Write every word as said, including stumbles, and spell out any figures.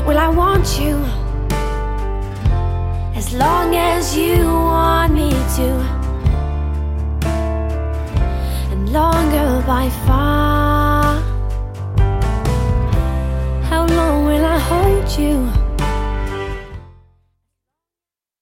Well, I want you as long as you want me to, and longer by far.